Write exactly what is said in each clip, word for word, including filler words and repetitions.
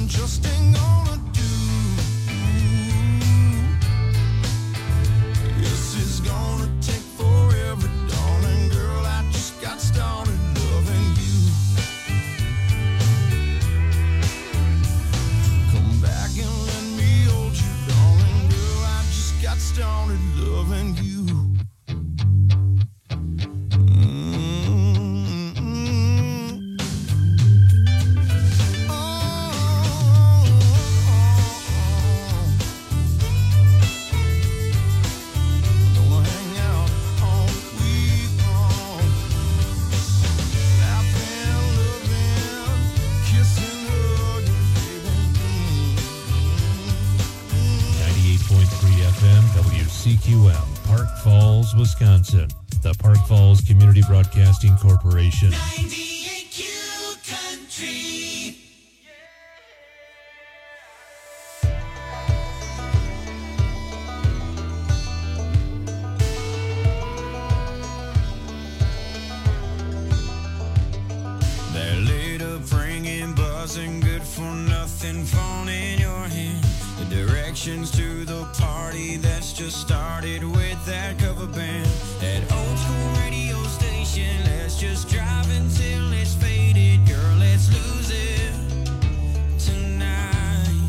just ain't gonna do. Yes, it's gonna take forever, darling girl. I just got started loving you. Come back and let me hold you, darling girl. I just got started loving you. C Q M, Park Falls, Wisconsin. The Park Falls Community Broadcasting Corporation. ninety-eight Q Country. They're laid up, ringing, buzzing, good for nothing, phone in your hand. The directions to the party that's just started with that cover band. That old school radio station, let's just drive until it's faded. Girl, let's lose it tonight.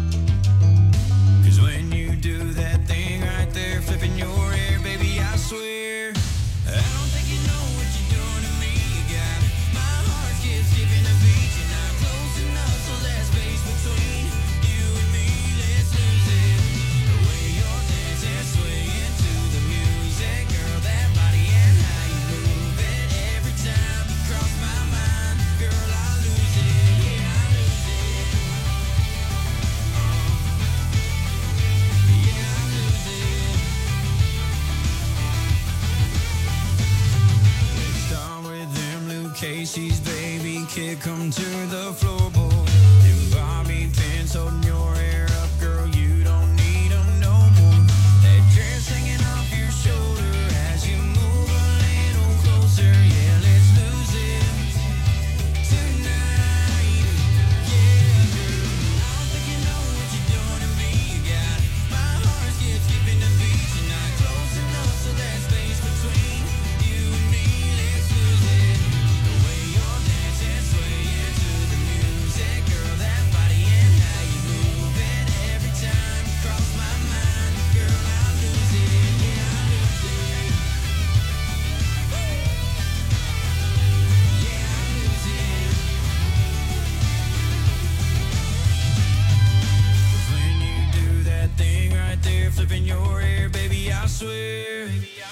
Cause when you do that thing right there, flipping your hair, baby, I swear I don't think you know what you're doing to me. You got my heart skips skipping a beat. You're not close enough, so there's space between you and me. Let's lose it. The way you're dancing, swaying to the music, girl, that body and how you move it. Every time you cross my mind, girl, I lose it. Yeah, I lose it. Uh, yeah, I lose it. Let's start with them Luke Casey's, baby, kick 'em to the floorboard. Them Bobby pins holding your hair up, girl, you don't need 'em no more. That dress hanging off your shoulder as you move a little closer. Yeah, let's lose it tonight. Yeah, girl, I don't think you know what you're doing to me. You got my heart skips skipping a beat. You're not close enough, so there's space between you and me. Let's lose it. The way you're dancing, swaying to the music, girl, that body and how you move it. Every time you cross my mind, girl, I lose it. Yeah, I lose it. Yeah, I lose it. 'Cause when you do that thing right there, flipping your hair, baby, I swear.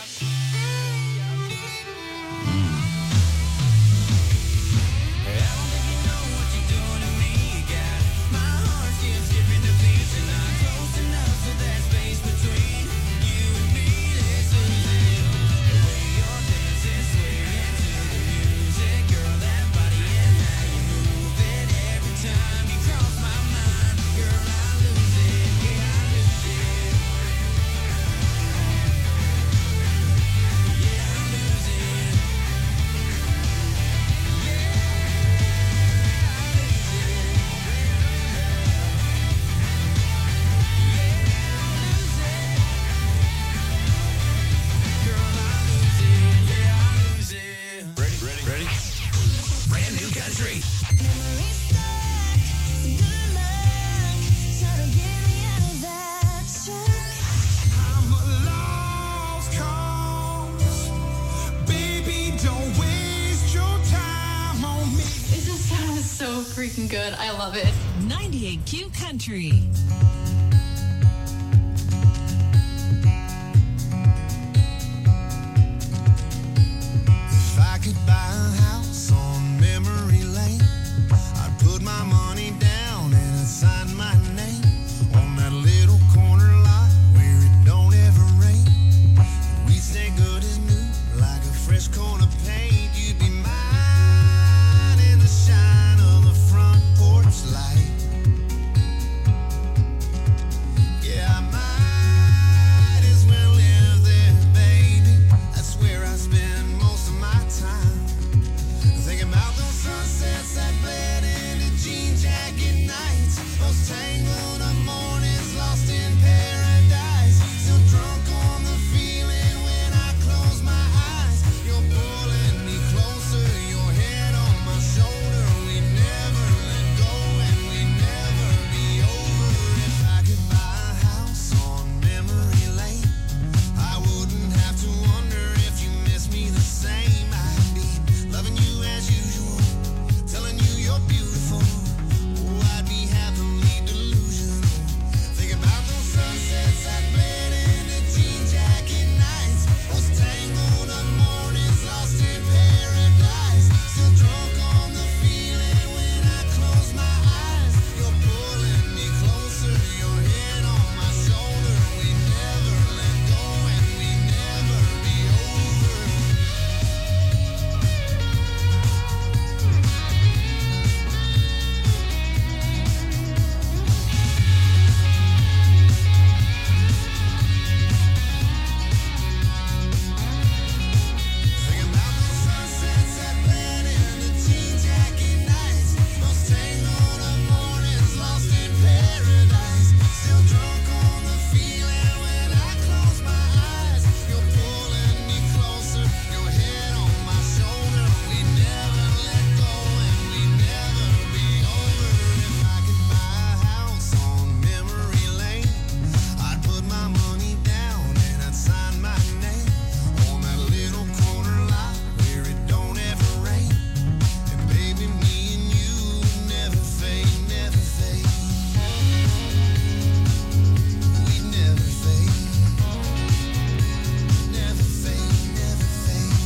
I don't think you know what you're doing to me. You got my heart skips skipping the beat. You're not close enough, so there's space between you and me. Let's lose it. The way you're dancing, swaying to the music, girl, that body and how you move it. Every time you cross my mind, girl, I lose it. Yeah, I lose it. Yeah, I lose it. Ready, ready, ready. Brand new country. I'm a lost cause. Baby, don't waste your time on me. This just sounds so freaking good. I love it. ninety-eight Q Country. If I could buy a house on memory lane, I'd put my money down and I'd sign my name on that little corner lot where it don't ever rain. We stay good as new, like a fresh coat of paint. You'd be mine in the shine of the front porch light. Yeah, I might as well live there, baby. That's where I spend most of my time. Thinking about those sunsets that bled into jean jacket nights, those tangled up mornings lost in paradise. Still drunk on the feeling when I close my eyes. You're pulling me closer, your head on my shoulder. We never let go and we never be over. If I could buy a house on memory lane, I wouldn't have to wonder if you miss me the same. I'd be loving you as usual, telling you you're beautiful. Oh, I'd be happily delusional. Think about those sunsets that bled into jean jacket nights, those tangled up mornings lost in paradise. Still drunk on the feeling when I close my eyes. You're pulling me closer, your head on my shoulder. We never let go and we never be over. Thinking about those sunsets that bled into jean jacket nights, those tangled up mornings lost in paradise. Still drunk on the feeling when I close my eyes. You're pulling me closer, your head on my shoulder. We never let go and we never be over. If I could buy a house on memory lane, I'd put my money down and I'd sign my name on that little corner lot where it don't ever rain. And baby, me and you never fade, never fade. We never fade, never fade, never fade.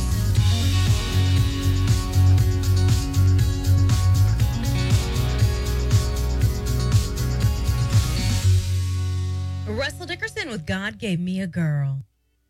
Russell Dickerson with God Gave Me a Girl.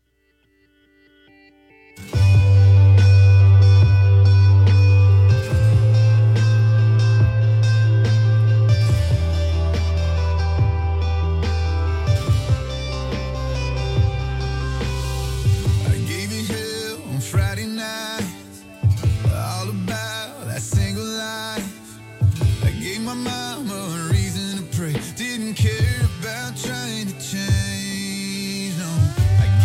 I gave you hell on Friday night, all about that single life. I gave my mama a reason to pray, didn't care about trying to change, no. I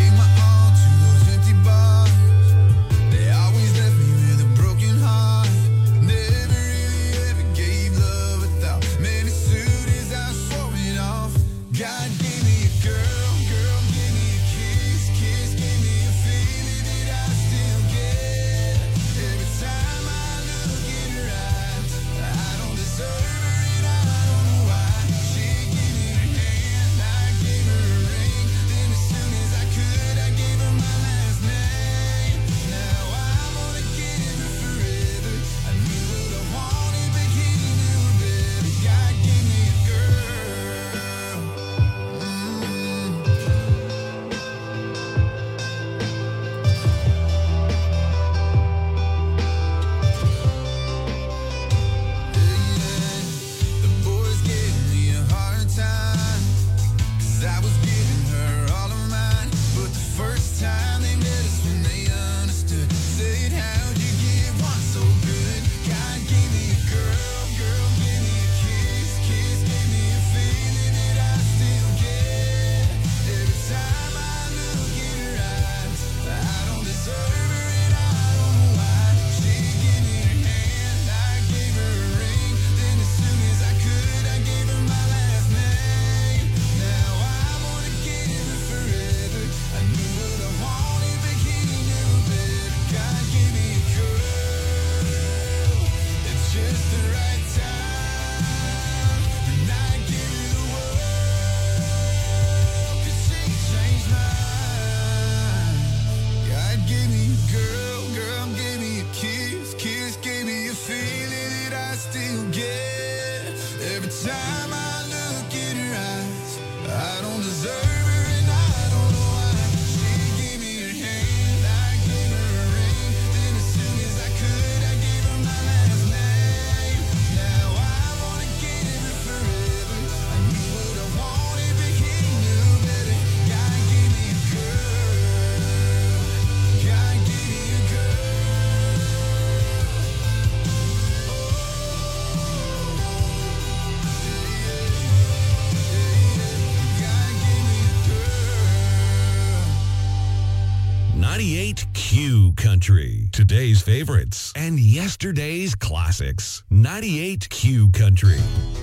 Country. Today's favorites and yesterday's classics. ninety-eight Q Country.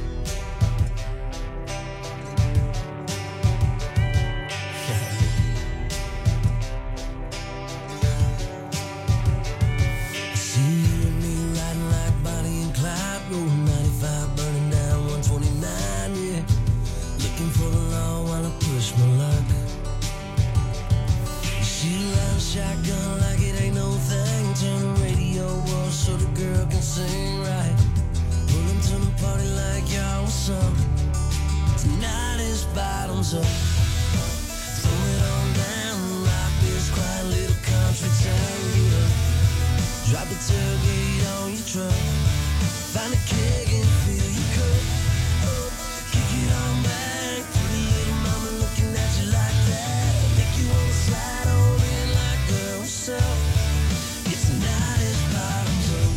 Shotgun like it ain't no thing. Turn the radio off so the girl can sing right. Pulling to the party like y'all, what's up? Tonight is bottoms up. Throw it on down, rock this quiet little country town. Get up, drop the tailgate on your truck. Find a keg and fill your cup. Kick it on back, pretty little mama looking at you like that. Make you wanna slide on in like girl, what's up? It's not as bottoms up.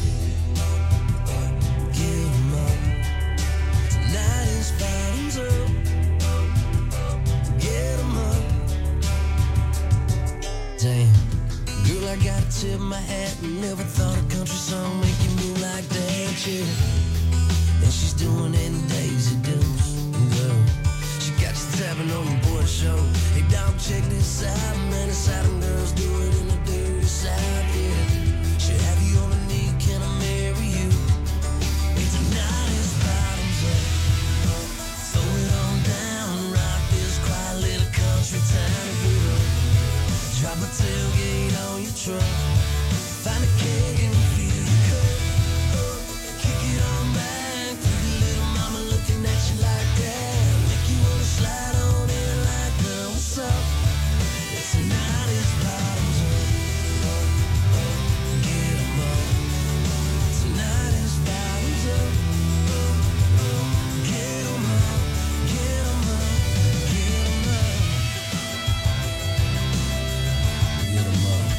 Give 'em up. Tonight is bottoms up. Get 'em up. Damn, girl, I gotta tip my hat. Never thought a country song make you move like that, yeah. And she's doing it in Daisy Dukes, girl. She got you tapping on your boy show. Hey, dog, check this out, man. It's how them girls do it in the dirty south, yeah. She have you on a knee, can I marry you? Hey, tonight is bottoms up. Throw it on down, rock this quiet little country town. Get up, drop a tailgate on your truck. Find a keg and fill your cup. Kick it on back, pretty little mama looking at you like that. Make you wanna slide on in like, girl, what's up? It's tonight is bottoms up. Get 'em up. Tonight is bottoms up. Get 'em up. Get 'em up. Get 'em up. Get 'em up.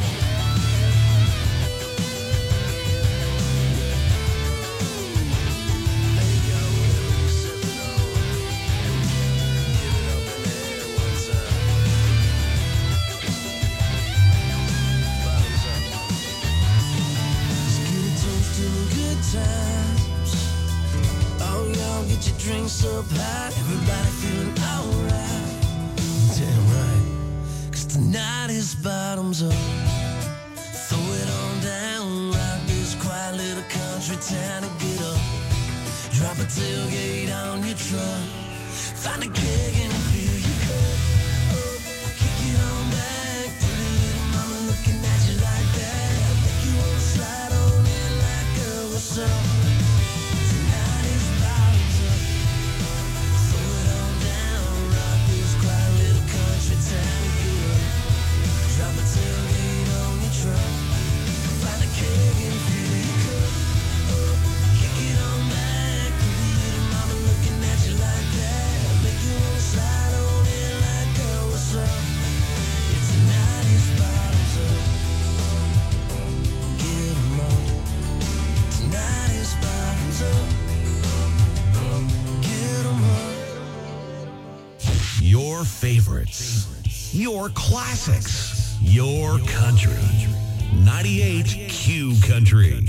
Times. Oh, y'all get your drinks up high. Everybody feeling alright. Damn right. Cause tonight is bottoms up. Throw it on down. Rock this quiet little country town and get up. Drop a tailgate on your truck. Find a keg and fill your cup. Kick it on back. Pretty little mama looking at you like that. Make you wanna slide on in like, girl, what's up? Tonight is bottoms up. Throw it on down. Rock this quiet little country town. Get up. Drop a tailgate on your truck. Find a keg and fill your cup. Kick it on back. Pretty little mama looking at you like that. Make you wanna slide on in like, girl, what's up? It's tonight is bottoms up. Get 'em up. Tonight is bottoms up. Get 'em up. Your favorites, your classics, your country. ninety-eight Q Country.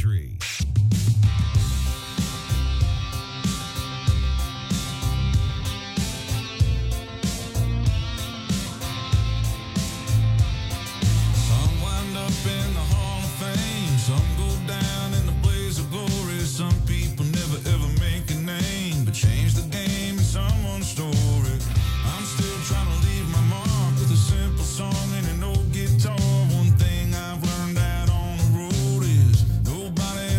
Some wind up in the Hall of Fame. Some go down in the blaze of glory. Some people never ever make a name, but change the game in someone's story. I'm still trying to leave my mark with a simple song and an old guitar. One thing I've learned out on the road is nobody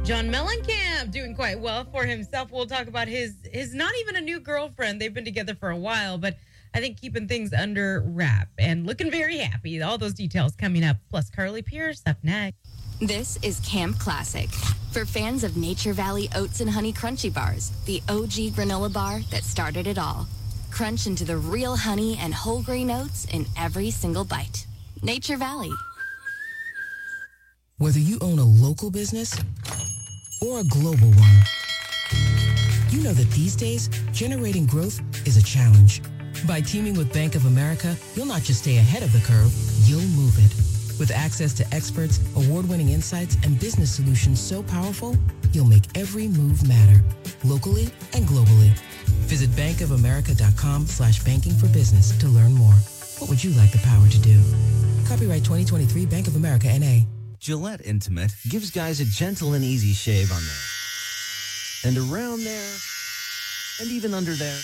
John Mellencamp doing quite well for himself. We'll talk about his, his not even a new girlfriend. They've been together for a while, but I think keeping things under wrap and looking very happy. All those details coming up. Plus Carly Pierce up next. This is Camp Classic. For fans of Nature Valley Oats and Honey Crunchy Bars, the O G granola bar that started it all. Crunch into the real honey and whole grain oats in every single bite. Nature Valley. Whether you own a local business or a global one, you know that these days, generating growth is a challenge. By teaming with Bank of America, you'll not just stay ahead of the curve, you'll move it. With access to experts, award-winning insights, and business solutions so powerful, you'll make every move matter, locally and globally. Visit bankofamerica.com slash banking for business to learn more. What would you like the power to do? Copyright twenty twenty-three Bank of America N A. Gillette Intimate gives guys a gentle and easy shave on there, and around there, and even under there.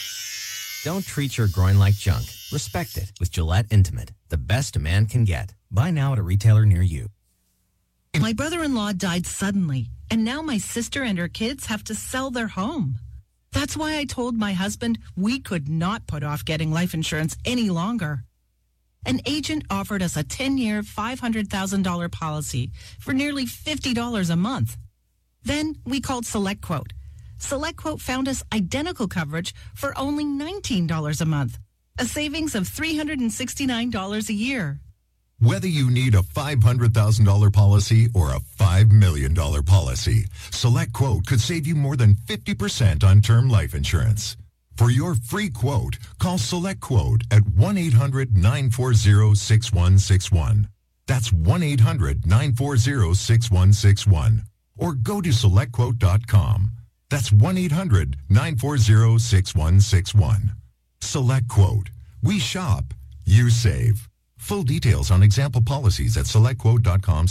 Don't treat your groin like junk. Respect it with Gillette Intimate, the best a man can get. Buy now at a retailer near you. My brother-in-law died suddenly, and now my sister and her kids have to sell their home. That's why I told my husband we could not put off getting life insurance any longer. An agent offered us a ten-year, five hundred thousand dollars policy for nearly fifty dollars a month. Then we called SelectQuote. SelectQuote found us identical coverage for only nineteen dollars a month, a savings of three hundred sixty-nine dollars a year. Whether you need a five hundred thousand dollars policy or a five million dollars policy, SelectQuote could save you more than fifty percent on term life insurance. For your free quote, call SelectQuote at one eight hundred nine four zero six one six one. That's one eight hundred nine four zero six one six one. Or go to select quote dot com. That's one eight hundred nine four zero six one six one. SelectQuote. We shop. You save. Full details on example policies at select quote dot com.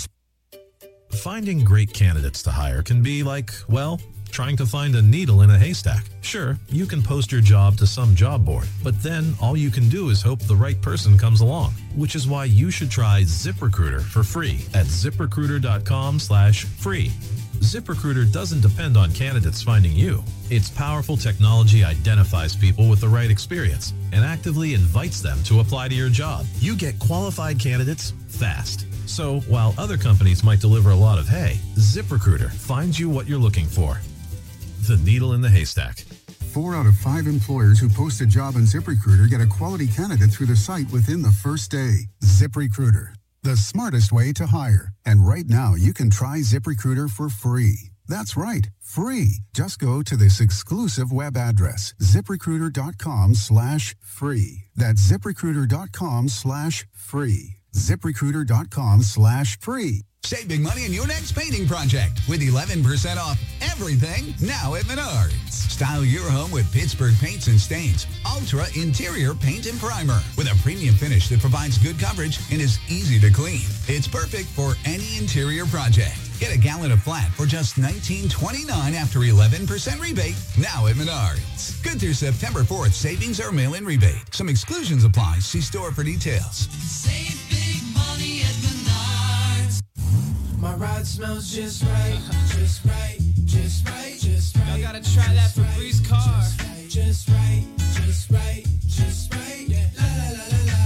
Finding great candidates to hire can be like, well, trying to find a needle in a haystack. Sure, you can post your job to some job board, but then all you can do is hope the right person comes along, which is why you should try ZipRecruiter for free at ziprecruiter.com slash free. ZipRecruiter doesn't depend on candidates finding you. Its powerful technology identifies people with the right experience and actively invites them to apply to your job. You get qualified candidates fast. So while other companies might deliver a lot of hay, ZipRecruiter finds you what you're looking for. The needle in the haystack. Four out of five employers who post a job on ZipRecruiter get a quality candidate through the site within the first day. ZipRecruiter, the smartest way to hire. And right now, you can try ZipRecruiter for free. That's right, free. Just go to this exclusive web address, ziprecruiter.com slash free. That's ziprecruiter.com slash free. ZipRecruiter.com slash free. Save big money on your next painting project with eleven percent off everything now at Menards. Style your home with Pittsburgh Paints and Stains Ultra Interior Paint and Primer with a premium finish that provides good coverage and is easy to clean. It's perfect for any interior project. Get a gallon of flat for just nineteen twenty-nine after eleven percent rebate now at Menards. Good through September fourth. Savings or mail-in rebate. Some exclusions apply. See store for details. Save big money at Menards. My ride smells just right, just right, just right, just right. Y'all gotta try that Febreze car. Just right, just right, just right, yeah. La la la la la.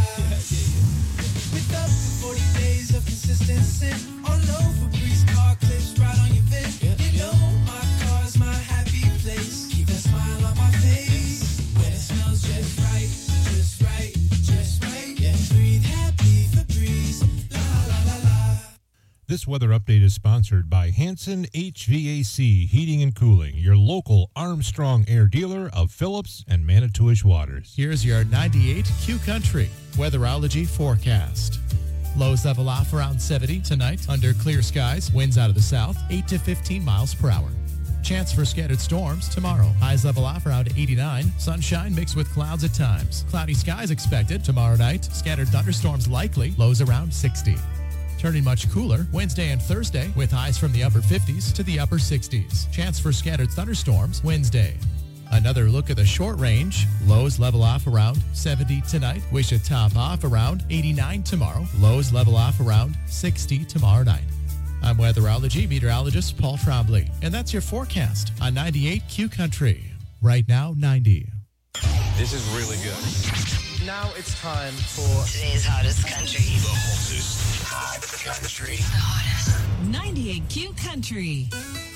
With up to forty days of consistency on low Febreze car clips right on your vent. You know my car's my happy place. Keep a smile on my face when it smells just right, just right, just right, yeah. Breathe happy Febreze. La la la la. This weather update is sponsored by Hanson H V A C Heating and Cooling, your local Armstrong Air dealer of Phillips and Manitowish Waters. Here's your ninety-eight Q Country weatherology forecast. Lows level off around seventy tonight under clear skies. Winds out of the south, eight to fifteen miles per hour. Chance for scattered storms tomorrow. Highs level off around eighty-nine. Sunshine mixed with clouds at times. Cloudy skies expected tomorrow night. Scattered thunderstorms likely. Lows around sixty. Turning much cooler Wednesday and Thursday with highs from the upper fifties to the upper sixties. Chance for scattered thunderstorms Wednesday. Another look at the short range. Lows level off around seventy tonight. Wish it top off around eighty-nine tomorrow. Lows level off around sixty tomorrow night. I'm weatherology meteorologist Paul Trombley, and that's your forecast on ninety-eight Q Country. Right now, ninety. This is really good. Now it's time for today's hottest country. The hottest hot country. The hottest. ninety-eight Q Country.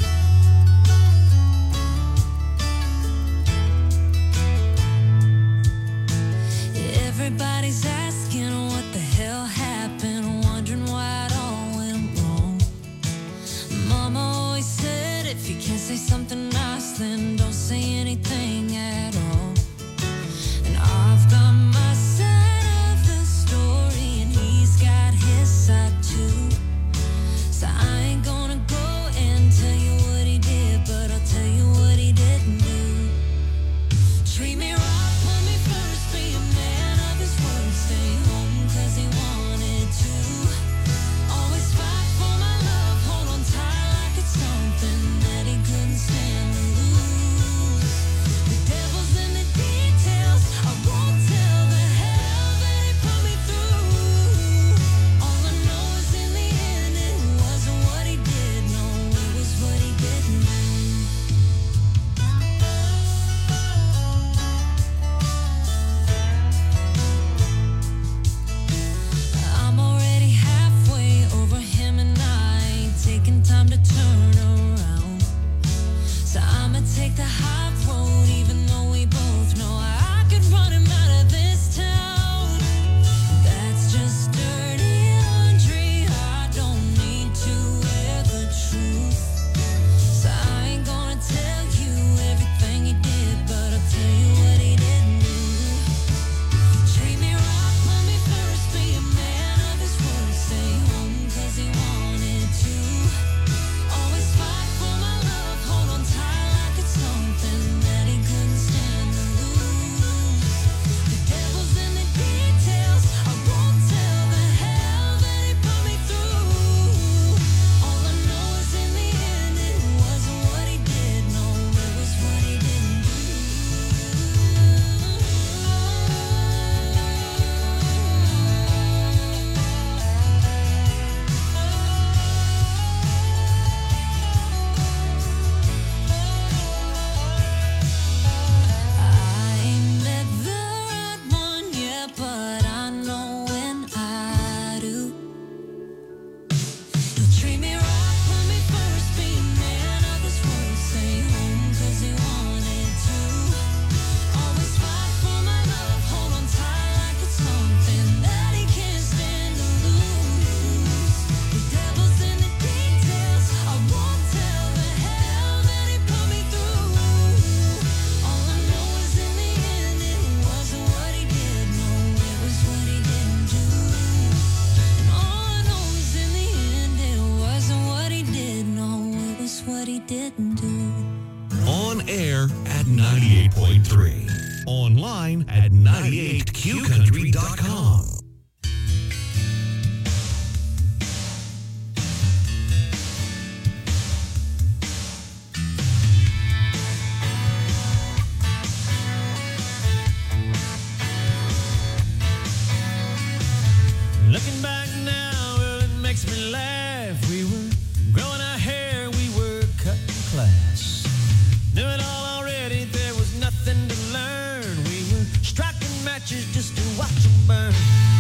Everybody's asking what the hell happened, wondering why it all went wrong. Mama always said if you can't say something nice, then don't say anything at all. And I've got my side of the story, and he's got his side too. So I ain't gonna go and tell you what he did, but I'll tell you what he didn't do. Treat me right, put me first, be a man of his word, stay home 'cause he wanted to. Always fight for my love, hold on tight like it's something that he couldn't stand to lose. The devil's in the details, I won't tell the hell that he put me through. All I know is in the end it wasn't what he did, no, it was what he didn't do. I'm already halfway over him and I ain't taking time to turn around. So I'ma take the high road even though we both know I could run him out of this town. That's just dirty laundry, I don't need to wear the truth. So I ain't gonna tell you everything he did, but I'll tell you what he didn't do. Treat me right, put me first, be a man of his word, stay home 'cause he wanted to. Always fight for my love, hold on tight like it's something that he couldn't stand to lose. The devil's in the details, I won't tell the hell that he put me through. All I know is in the end it wasn't what he did, no, it was what he didn't do. I ain't met the right one yet, but I know when I do. He'll treat me right, put me first, be a man of his word, stay home 'cause he wanted to. Always fight for my love, hold on tight like it's something that he can't stand to lose. The devil's in the details, I won't tell the hell that he put me through. All I know is in the end it wasn't what he did, no, it was what he didn't do. And all I know is in the end it wasn't what he did, no, it was what he didn't do. On air at ninety-eight point three. Online at ninety-eight q country dot com. Looking back now, well, it makes me laugh. We were growing our hair, we were cutting class. Knew it all already, there was nothing to learn. We were striking matches just to watch them burn.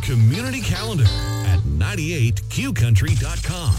community calendar at ninety-eight q country dot com.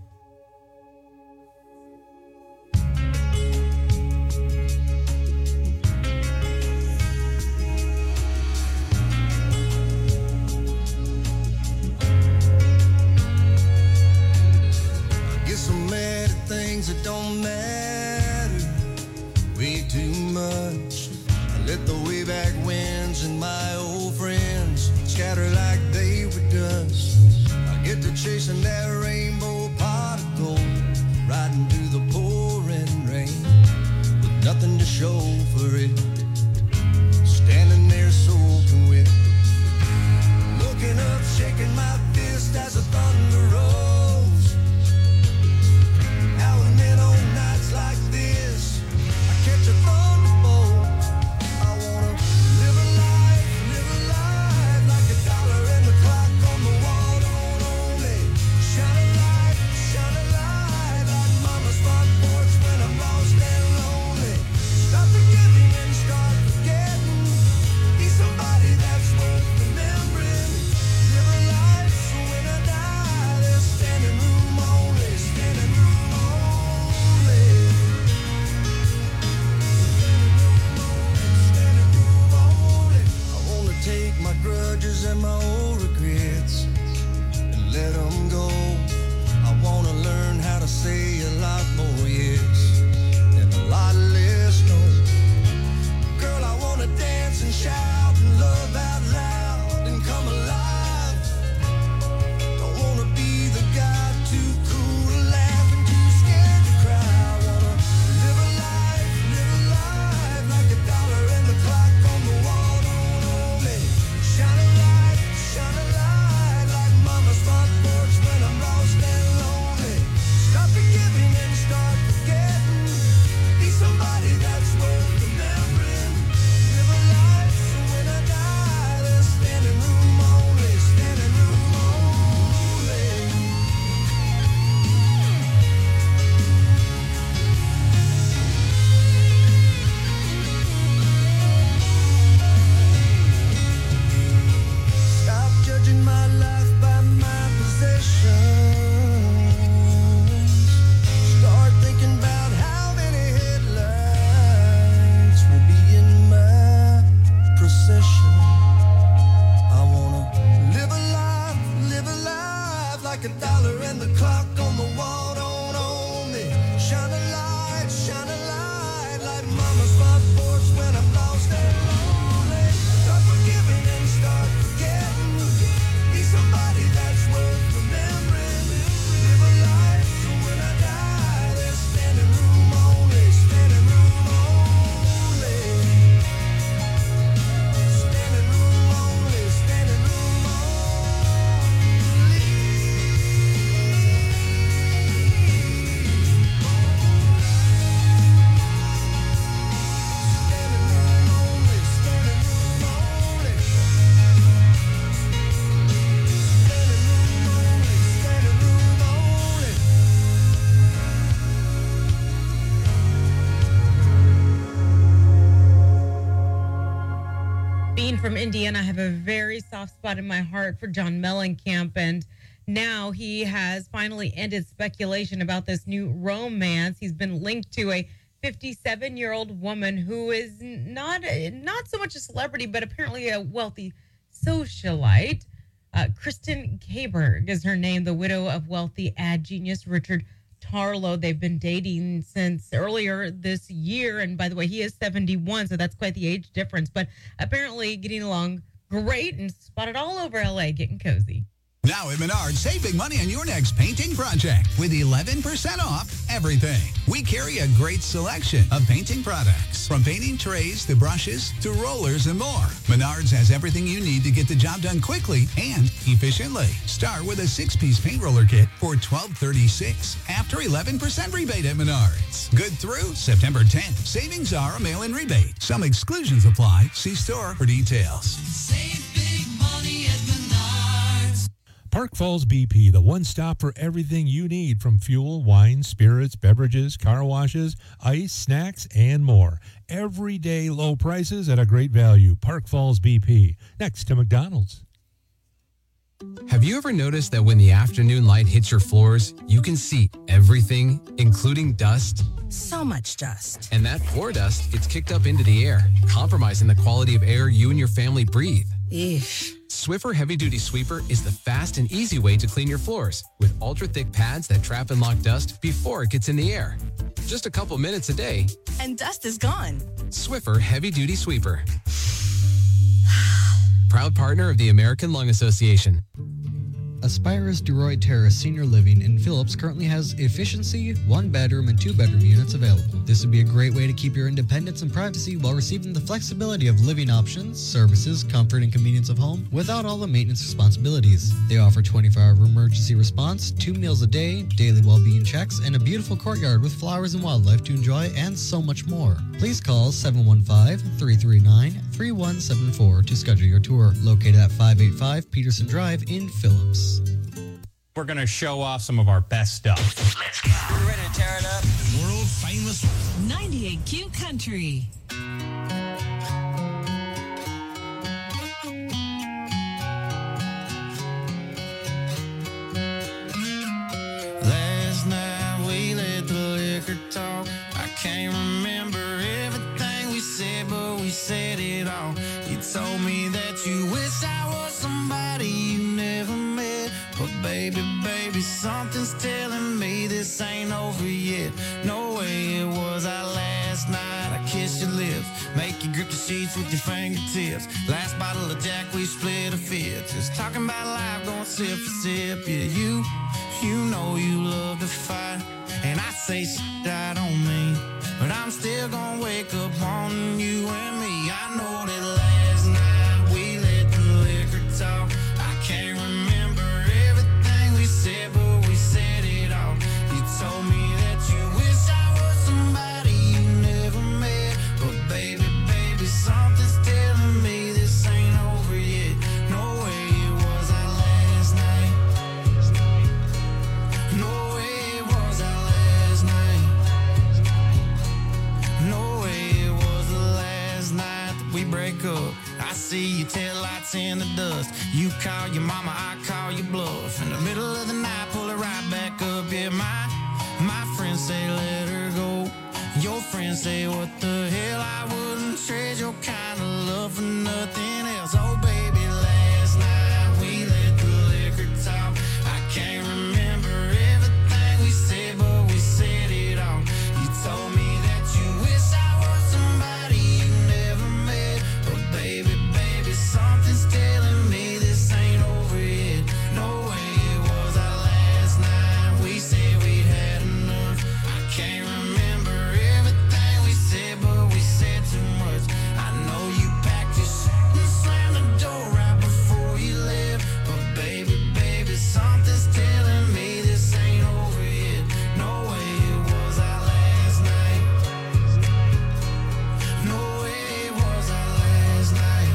Guess I'm mad at things that don't matter way too much. I let the way back winds and my old friends scatter like they were dust. I get to chasing that rainbow pot of gold, riding through the pouring rain with nothing to show for it. Standing there soaking wet, looking up, shaking my fist as the thunder rolls. Now and then on nights like this, I catch a thunderbolt. I wanna live a life, live a life like a dollar and the clock on the wall don't only shine a light, shine a light like mama's front porch when I'm lost and lonely. Stop forgiving and start forgetting. Be somebody that's worth remembering. Live a life so when I die, there's standing room only, standing room only. Standing room only. I wanna take my grudges and my old regrets and let them go. I wanna learn how to say a lot more yes and a lot less no. Girl, I wanna dance and shout and love out loud and come alive. Don't wanna be the guy too cool to laugh and too scared to cry. I wanna live a life, live a life like a dollar and the clock on the wall don't only shine a light, shine a light like mama's front porch when I'm lost and lonely. Stop forgiving and start forgetting. Be somebody that's worth remembering. Live a life so when I die, there's standing room only, standing room only. Stop judging my life by my possessions. Start thinking about how many headlights will be in my procession. I wanna live a life, live a life like a dollar and the clock on the wall don't own me. Shine a light, shine a light like mama's front porch when I'm lost and lonely. Start forgiving and start forgetting. Be somebody that's worth remembering. Live a life so when I die, there's standing room only, standing room only. Standing room only, standing room Being from Indiana, I have a very soft spot in my heart for John Mellencamp, and now he has finally ended speculation about this new romance. He's been linked to a fifty-seven-year-old woman who is not not so much a celebrity, but apparently a wealthy socialite. Uh, Kristen Kaberg is her name, the widow of wealthy ad genius Richard Tarlow. They've been dating since earlier this year. And by the way, he is seventy-one, so that's quite the age difference. But apparently getting along great and spotted all over L A, getting cozy. Now at Menards, save big money on your next painting project with eleven percent off everything. We carry a great selection of painting products, from painting trays to brushes to rollers and more. Menards has everything you need to get the job done quickly and efficiently. Start with a six-piece paint roller kit for twelve thirty-six after eleven percent rebate at Menards. Good through September tenth. Savings are a mail-in rebate. Some exclusions apply. See store for details. Save big money at Menards. Park Falls B P, the one stop for everything you need from fuel, wine, spirits, beverages, car washes, ice, snacks, and more. Everyday low prices at a great value. Park Falls B P, next to McDonald's. Have you ever noticed that when the afternoon light hits your floors, you can see everything, including dust? So much dust. And that floor dust gets kicked up into the air, compromising the quality of air you and your family breathe. Eesh. Swiffer Heavy Duty Sweeper is the fast and easy way to clean your floors with ultra-thick pads that trap and lock dust before it gets in the air. Just a couple minutes a day. And dust is gone. Swiffer Heavy Duty Sweeper. Proud partner of the American Lung Association. Aspirus Duroy Terrace Senior Living in Phillips currently has efficiency, one bedroom and two bedroom units available. This would be a great way to keep your independence and privacy while receiving the flexibility of living options, services, comfort and convenience of home without all the maintenance responsibilities. They offer twenty-four hour emergency response, two meals a day, daily well-being checks, and a beautiful courtyard with flowers and wildlife to enjoy and so much more. Please call seven one five, three three nine, three one seven four to schedule your tour. Located at five eighty-five Peterson Drive in Phillips. We're going to show off some of our best stuff. Let's go. We're ready to tear it up. World famous ninety-eight Q Country. Last night we let the liquor talk. I can't remember everything we said, but we said it all. You told me that you wish I was somebody you never met. But baby, baby, something's telling me this ain't over yet. No way it was our last night. I kissed your lips, make you grip the sheets with your fingertips. Last bottle of Jack, we split a fifth. Just talking about life, going sip for sip. Yeah, you, you know you love to fight. And I say shit I don't mean, but I'm still gonna wake up on you and me. I know that last night we let the liquor talk. I can't remember everything we said, but we said it all. You told me that you wish I was somebody you never met. But baby, baby, something's telling me this ain't over yet. No way it was our last night. No way it was our last night. No way it was the last night that we break up. I see your taillights in the dust. You call your mama, I call your bluff. In the middle of the night, pull it right back up. Yeah, my, my friends say let her go. Your friends say what the hell, I wouldn't trade your kind of love for nothing else. Oh baby, last night we let the liquor talk. I can't remember everything we said, but we said it all. You told me that you wish I was somebody you never met. But baby, baby, something's telling me this ain't over yet. No way it was our last night. We said we'd had enough. I can't remember everything we said, but we said too much. I know you packed your shit and slammed the door right before you left. But baby, baby, something's telling me this ain't over yet. No way it was our last night. No way it was our last night.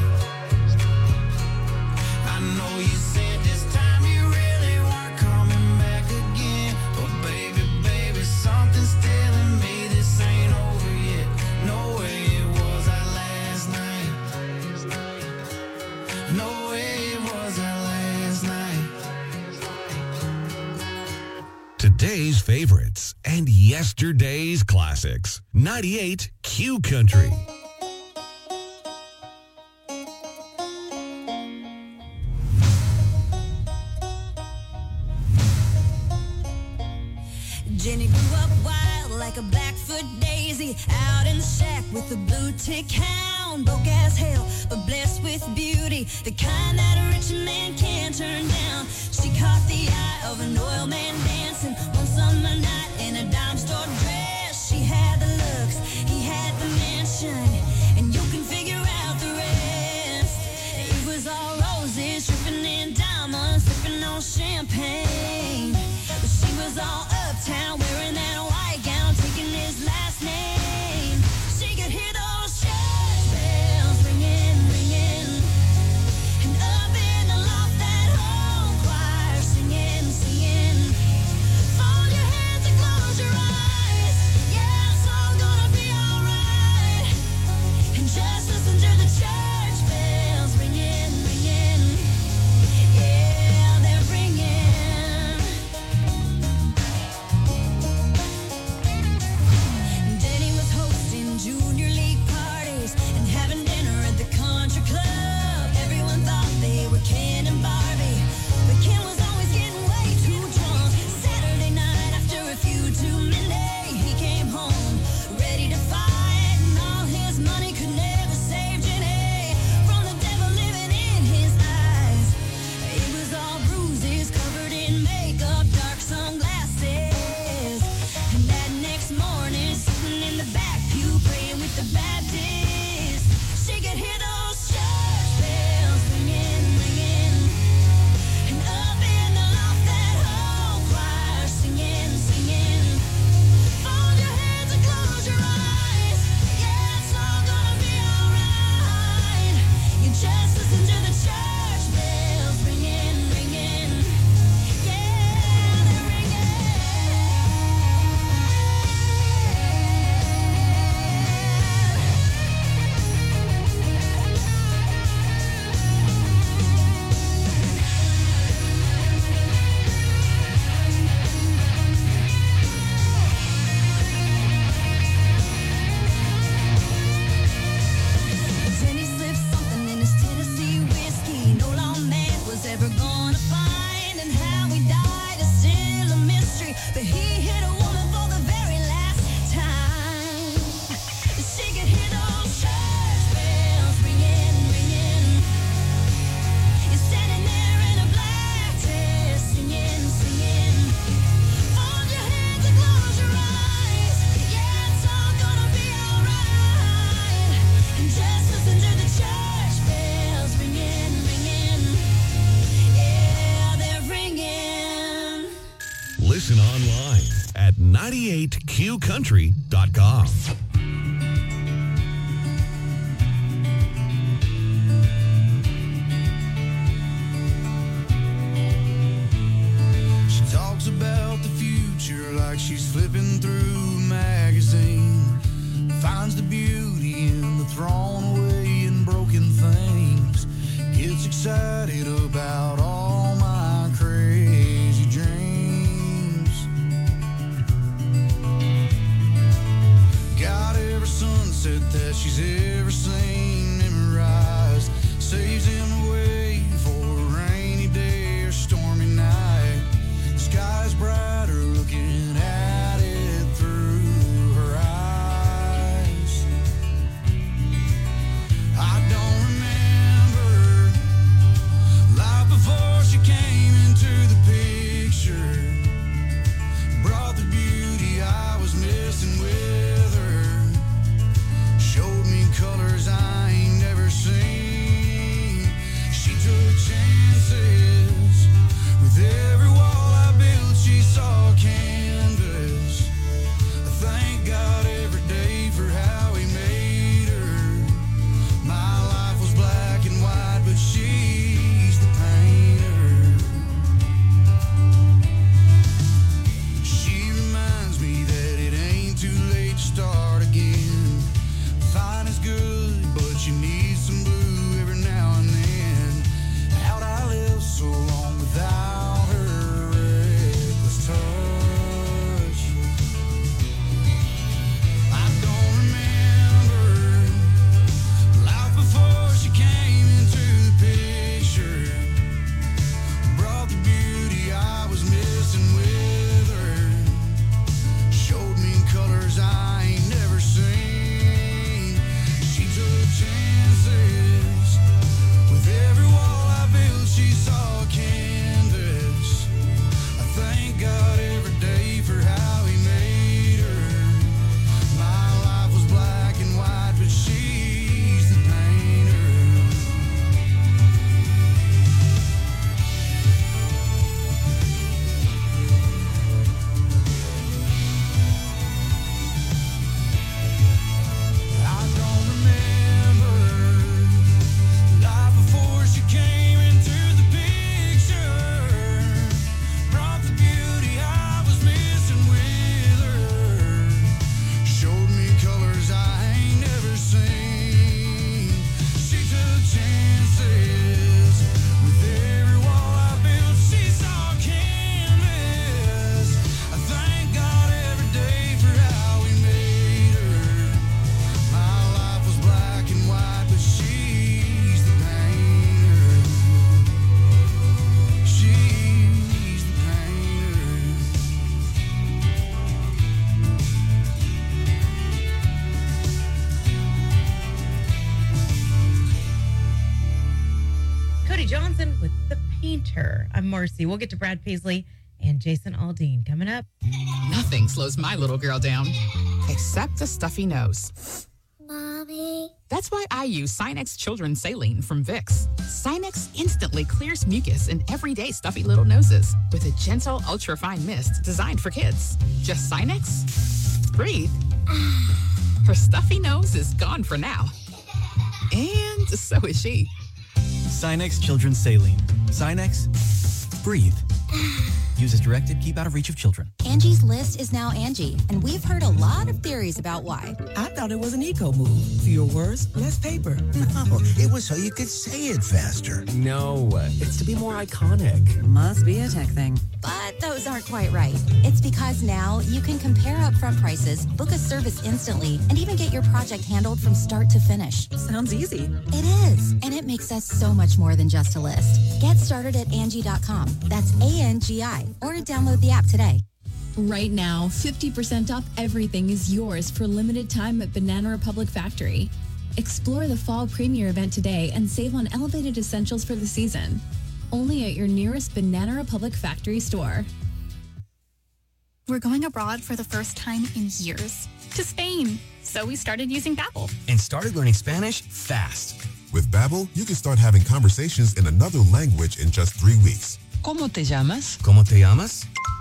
I know you said this time you really weren't coming back again. But baby, baby, something's telling me this ain't over yet. No way it was our last night. No way it was our last night. Today's favorites and yesterday's classics. ninety-eight Q Country. Jenny grew up wild like a Blackfoot daisy, out in the shack with a blue tick hound. Broke as hell, but blessed with beauty, the kind that a rich man can't turn down. She caught the eye of an oil man dancing one summer night in a dime store dress. She had the looks, he had the mansion, and you can figure out the rest. It was all roses, dripping in diamonds, sipping on champagne. But she was all uptown, wearing that white gown, taking his last name. She could hear those church bells ringing, ringing, and up in the loft that whole choir singing, singing. Listen online at ninety-eight Q country dot com. She talks about the future like she's flipping through a magazine. Finds the beauty in the thrown away and broken things. Gets excited about all my crazy dreams. Got every sunset that she's ever seen memorized. Saves him away for a rainy day or stormy night. The sky's brighter looking at it through her eyes. I don't remember life before she came into the picture. Brought the beauty I was missing with her. Showed me colors I ain't never seen. She took chances with every wall I built. She saw canvas. I thank God every day for how he made her. My life was black and white, but she's the painter. She reminds me that it ain't too late to start again. Fine is good, but you need some blue every now and then. How'd I live so long without her reckless touch? I don't remember life before she came into the picture. Brought the beauty I was missing with her. Showed me colors I ain't never seen. She took chances with every wall I built. She saw canvas. I thank God every day for how he made her. My life was black and white, but she's the painter. I don't remember life before she came into the picture. Brought the beauty I was missing with her. Showed me colors I ain't never seen. She took chances with every wall I built. She saw canvas. I thank God every day for how he made her. My life was black and white, but she's the painter. She's the painter. Cody Johnson with The Painter. I'm Marcy. We'll get to Brad Paisley and Jason Aldean coming up. Nothing slows my little girl down, except a stuffy nose. Mommy. That's why I use Sinex Children's Saline from Vicks. Sinex instantly clears mucus in everyday stuffy little noses with a gentle, ultra-fine mist designed for kids. Just Sinex? Breathe. Her stuffy nose is gone for now. And so is she. Sinex Children's Saline. Sinex, breathe. Use as directed, keep out of reach of children. Angie's List is now Angie, and we've heard a lot of theories about why. I thought it was an eco move. Fewer words, less paper. No, it was so you could say it faster. No, it's to be more iconic. Must be a tech thing. But those aren't quite right. It's because now you can compare upfront prices, book a service instantly, and even get your project handled from start to finish. Sounds easy. It is, and it makes us so much more than just a list. Get started at Angie dot com. That's A N G I. Or download the app today. Right now, fifty percent off everything is yours for limited time at Banana Republic Factory. Explore the fall premiere event today and save on elevated essentials for the season. Only at your nearest Banana Republic Factory store. We're going abroad for the first time in years. To Spain. So we started using Babbel. And started learning Spanish fast. With Babbel, you can start having conversations in another language in just three weeks. ¿Cómo te llamas? ¿Cómo te llamas?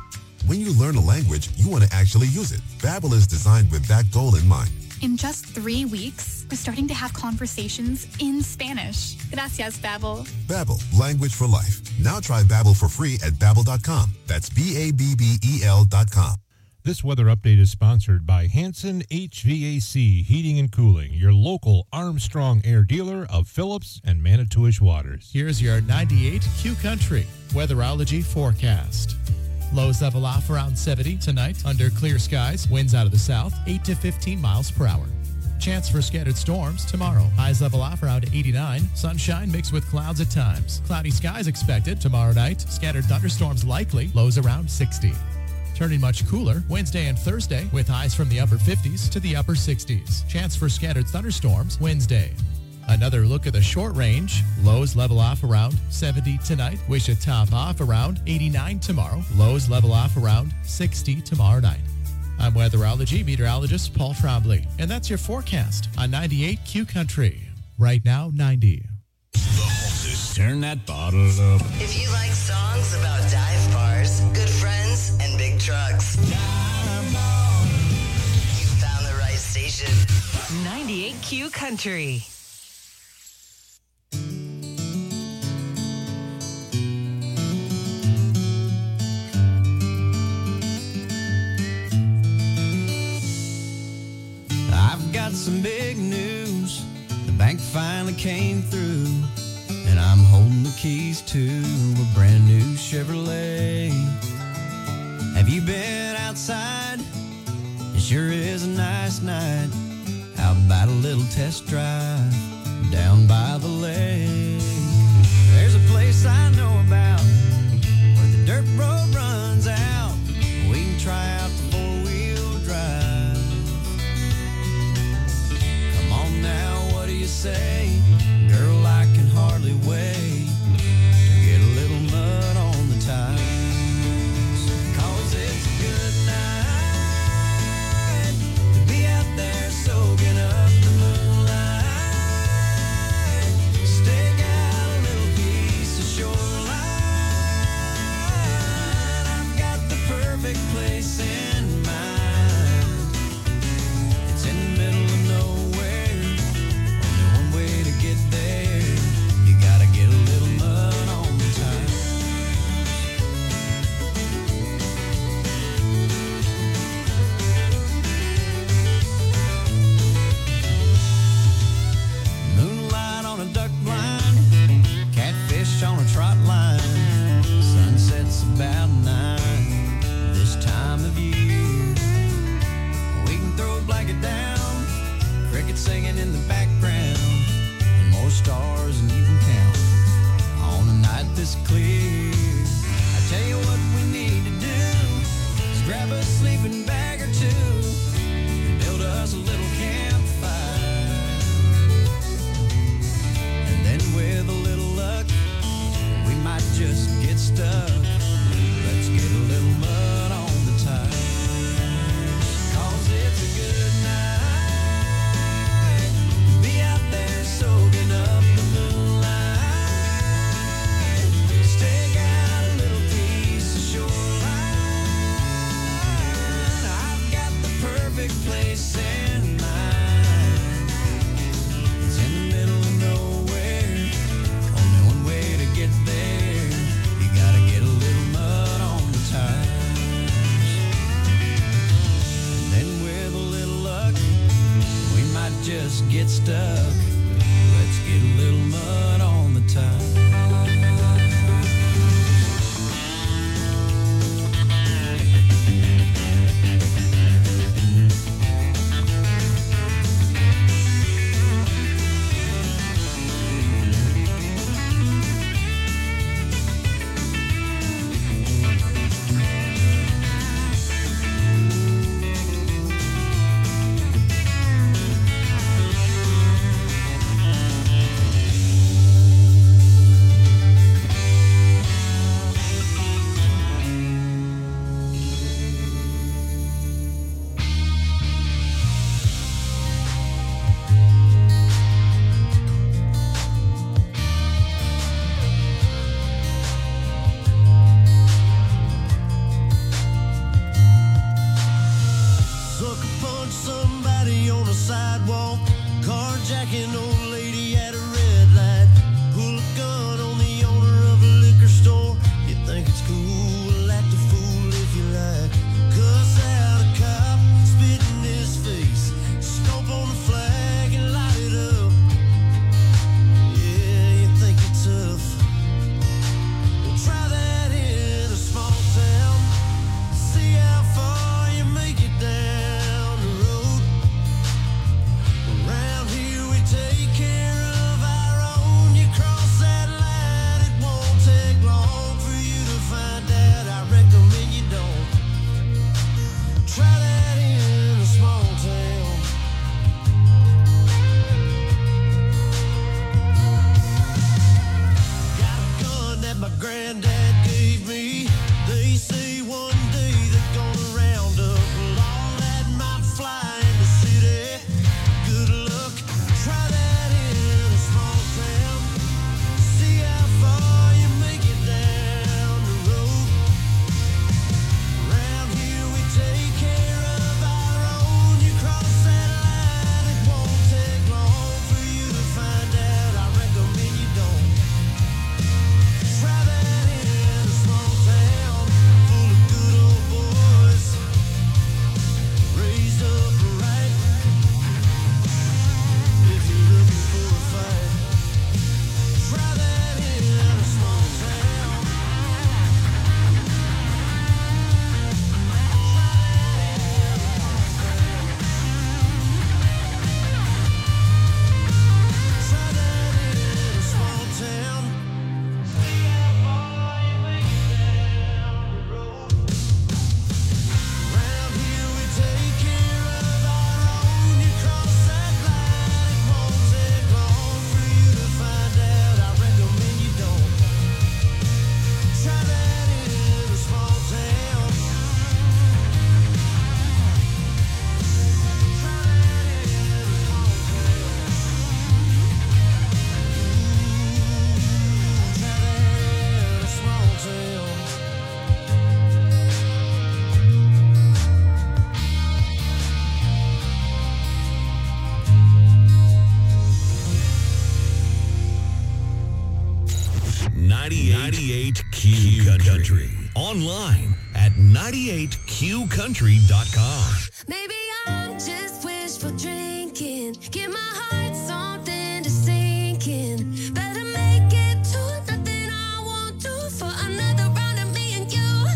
When you learn a language, you want to actually use it. Babbel is designed with that goal in mind. In just three weeks, we're starting to have conversations in Spanish. Gracias, Babbel. Babbel, language for life. Now try Babbel for free at babbel dot com. That's B A B B E L dot com. This weather update is sponsored by Hanson H V A C Heating and Cooling, your local Armstrong Air dealer of Phillips and Manitowish Waters. Here's your ninety-eight Q Country weatherology forecast. Lows level off around seventy tonight under clear skies. Winds out of the south, eight to fifteen miles per hour. Chance for scattered storms tomorrow. Highs level off around eighty-nine. Sunshine mixed with clouds at times. Cloudy skies expected tomorrow night. Scattered thunderstorms likely. Lows around sixty. Turning much cooler Wednesday and Thursday with highs from the upper fifties to the upper sixties. Chance for scattered thunderstorms Wednesday. Another look at the short range. Lows level off around seventy tonight. We should top off around eighty-nine tomorrow. Lows level off around sixty tomorrow night. I'm weatherology meteorologist Paul Trombley, and that's your forecast on ninety-eight Q Country. Right now, ninety. Turn that bottle up. If you like songs about dive bars, good friends, and big trucks, you found the right station. ninety-eight Q Country. I've got some big news. The bank finally came through, and I'm holding the keys to a brand new Chevrolet. Have you been outside? It sure is a nice night. How about a little test drive down by the lake? There's a place I know about where the dirt road runs out. We can try out the four-wheel drive. Come on now, what do you say? Girl, I can hardly wait to get a little mud on the tires. 'Cause it's a good night to be out there soaking up the moonlight. Stake out a little piece of shoreline. I've got the perfect place in mind. It's in the middle of nowhere. Only one way to get there. You gotta get a little mud on the tires. Moonlight on a duck blind, catfish on a trot line. Sunset's about nine this time of year. We can throw a blanket down, crickets singing in the background, and more stars than you can count on a night this clear. I tell you what we need to do is grab a sleeping bag or two and build us a little campfire. And then with a little luck, we might just get stuck. Let's get a little mud on the tires. 'Cause it's a good night to be out there soaking up the moonlight. Stake out a little piece of shoreline. I've got the perfect place in mind. It's in the middle of nowhere. Only one way to get there. You gotta get a little mud on the tires. And then with a little luck, we might just get stuck. Let's get a little mud on the tires. carjacking old lady at a red light. Pull a gun on the owner of a liquor store. You think it's cool, act a fool if you like. Cuss out a cop, spit in his face. Scope on the flag and light it up. Yeah, you think you're tough. Well, try that in a small town. See how far you make it down the road. Around here we take care of our own. You cross that line, it won't take long for you to find out. I recommend you don't. Try that in a small town. Got a gun that my granddad gave me. They say one day they're gonna round up all that might fly in the city. Good luck, try that in a small town. See how far you make it down the road. Around here we take care of our own. You cross that line, it won't take long for you to find out. I recommend you don't. Try that in a small town full of good old boys, raised up right. If you're looking for a fight, try that in a small town. Try that in a small town. See how far you make it down the road. Around here we take care of our own. You cross that line, it won't take long for you to find out. I recommend you don't. Try that in a small town. Try that in a small town. Try that in a small town. ninety-eight Q Country. Online at ninety-eight Q country dot com. Maybe I'm just wishful drinking. Give my heart something to sink in. Better make it to nothing I won't do for another round of me and you.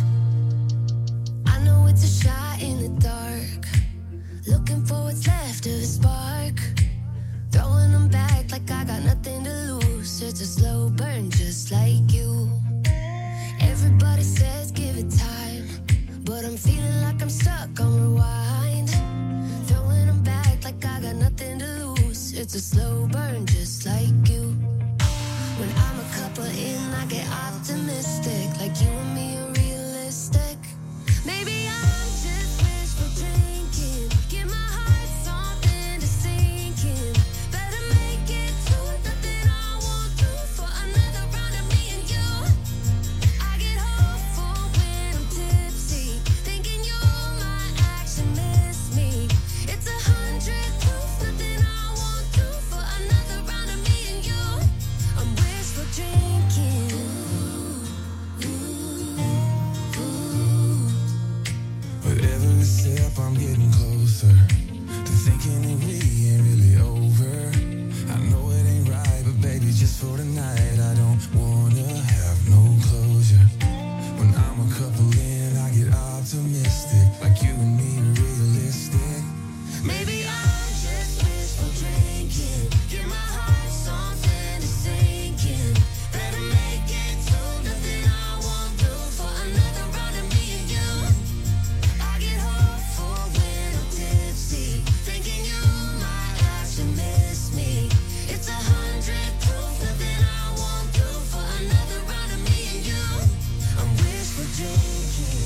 I know it's a shot in the dark. Looking for what's left of a spark. Throwing them back like I got nothing to lose. It's a slow burn just like you. Everybody says give it time, but I'm feeling like I'm stuck on rewind. Throwing them back like I got nothing to lose. It's a slow burn just like you. When I'm a couple in, I get optimistic. Like you and me are realistic. Maybe I'm just wishful drinking. Give my heart something to sink in. Better make it to nothing I won't do for another round of me and you. I get hopeful when I'm tipsy, thinking you might actually miss me. It's a hundred proof, nothing I won't do for another round of me and you. I'm wishful drinking. Ooh, ooh, ooh. With every step I'm getting closer to thinking that we ain't really over. I know it ain't right, but baby, just for tonight I don't wanna have no closure. When I'm a couple in, I get optimistic. Like you and me are realistic. Maybe I'm just wishful drinking. Give my heart something to sink in. Better make it to nothing I won't do for another round of me and you. I get hopeful when I'm tipsy, thinking you might actually miss me. It's a hundred proof, nothing I won't do for another round of me and you. I'm wishful drinking.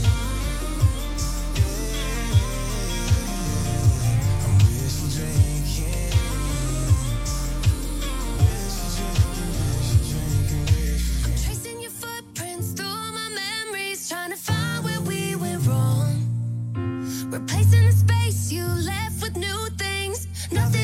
I'm wishful drinking. Wishful drinking, wishful drinking, wishful drinking. Tracing your footprints through my memories, trying to find where we went wrong. Replacing the space you left with new things. Nothing